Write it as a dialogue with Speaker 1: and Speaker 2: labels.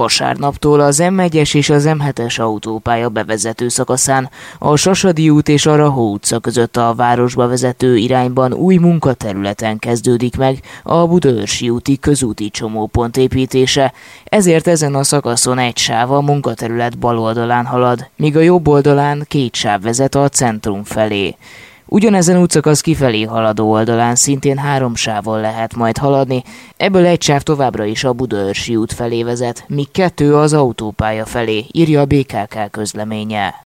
Speaker 1: Vasárnaptól az M1-es és az M7-es autópálya bevezető szakaszán a Sasadi út és a Rahó utca között a városba vezető irányban új munkaterületen kezdődik meg a Budaörsi úti közúti csomópont építése, ezért ezen a szakaszon egy sáv a munkaterület bal oldalán halad, míg a jobb oldalán 2 sáv vezet a centrum felé. Ugyanezen útszakasz kifelé haladó oldalán szintén 3 sávon lehet majd haladni, ebből egy sáv továbbra is a Budaörsi út felé vezet, míg 2 az autópálya felé, írja a BKK közleménye.